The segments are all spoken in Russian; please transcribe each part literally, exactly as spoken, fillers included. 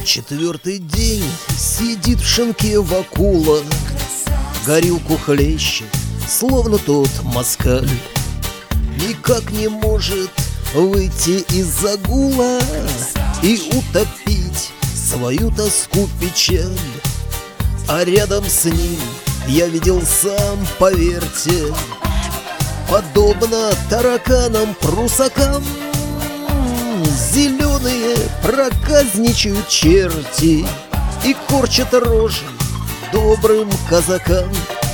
Четвертый день сидит в шинке вакула, горилку хлещет, словно тот москаль. Никак не может выйти из загула и утопить свою тоску, печаль. А рядом с ним я видел сам, поверьте, подобно тараканам-прусакам, зеленые проказничают черти и корчат рожи добрым казакам.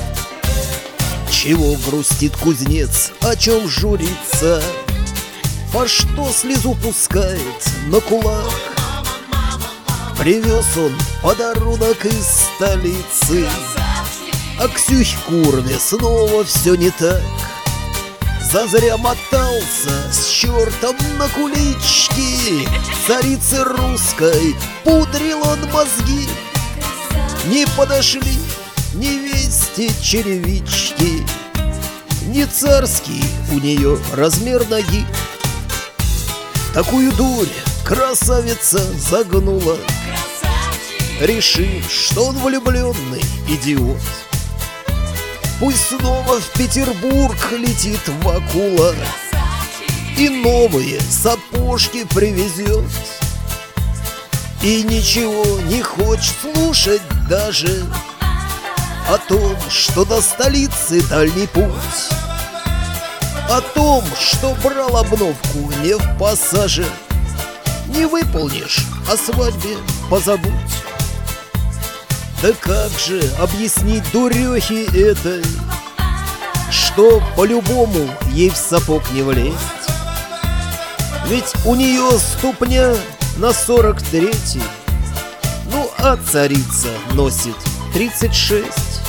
Чего грустит кузнец, о чем журится, по что слезу пускает на кулак? Привез он подарунок из столицы, а Ксюхе Курве снова все не так. Зазря мотался с чертом на куличке, царицы русской пудрил он мозги. Не подошли невесте черевички, не царский у нее размер ноги. Такую дурь красавица загнула, решив, что он влюбленный идиот. Пусть снова в Петербург летит вакула и новые сапожки привезет, и ничего не хочет слушать даже о том, что до столицы дальний путь, о том, что брал обновку не в пассаже. Не выполнишь, о свадьбе позабудь. Да как же объяснить дурехе этой, что по-любому ей в сапог не влезть? Ведь у нее ступня на сорок третий, ну а царица носит тридцать шесть.